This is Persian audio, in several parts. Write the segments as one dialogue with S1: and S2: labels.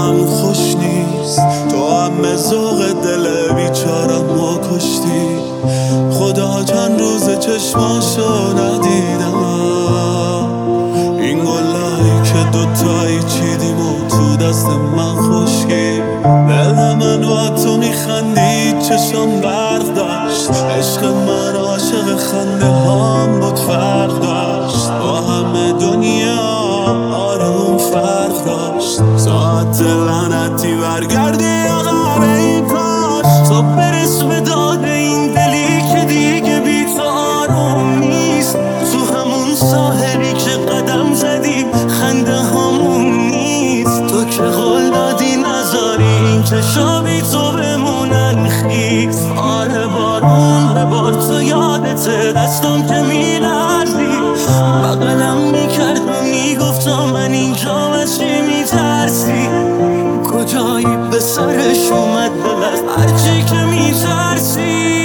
S1: حالم خوش نیست. تو هم ذوق دل بیچارم کشتی. خدا چند روز چشماشو ندیدم. این گلایی که دوتایی چیدیم و تو دست من خشکی. دل من و تو میخندید چشم برق داشت. عشق من عاشق خنده هم بود فرق داشت. با همه دنیا آره فرق داشت. ساعت لعنتی برگردی عقب این کاش. تو برس به داد این دلی که دیگه بی تو آروم نیست. تو همون ساحلی که قدم زدی خنده همون نیست. تو که قول دادی نذاری این چشا بی تو بمونن خیس. آره بارون به بار تو یادته دستم که میلرزی. بغلم میکرد و میگفتم من اینجا از چی میترسی. کجایی به سرش اومد دل از هرچی که میترسی.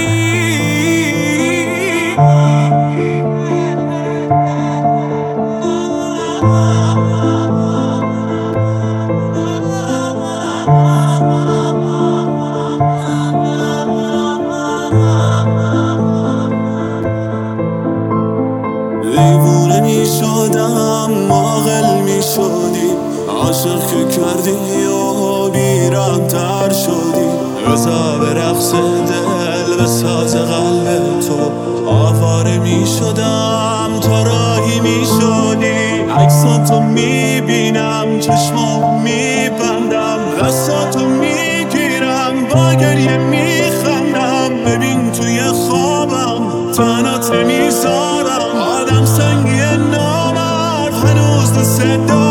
S1: دیوونه می شدم عاقل می شدی. عاشق که کردی و بیرم تر شدی. بزا به رقص دل به ساز قلب تو آواره می شدم. تا راهی می شدی. عکساتو می بینم چشمام می بندم. دستاتو می گیرم با گریه می خندم. ببین توی خوابم تنات نمیذارم. آدم سنگی نامرد هنوز دوست دارم.